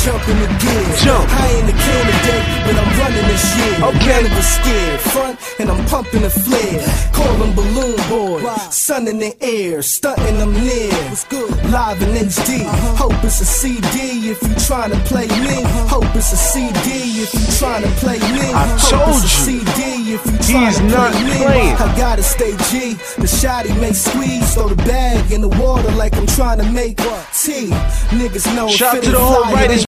jump in the gear. Jump. I ain't a candidate, but I'm running this year. Okay. None of us scared. Front, and I'm pumping the flare. Call them Balloon Boy. Sun in the air, stunting them near. Live in HD. Hope it's a CD if you trying to play me. Hope it's a CD if you trying to play me. I told you. CD if you trying He's to not play me. playing. I gotta stay G. The shotty make squeeze. Throw the bag in the water like I'm trying to make tea. Niggas know Shout Philly to the whole fly, writers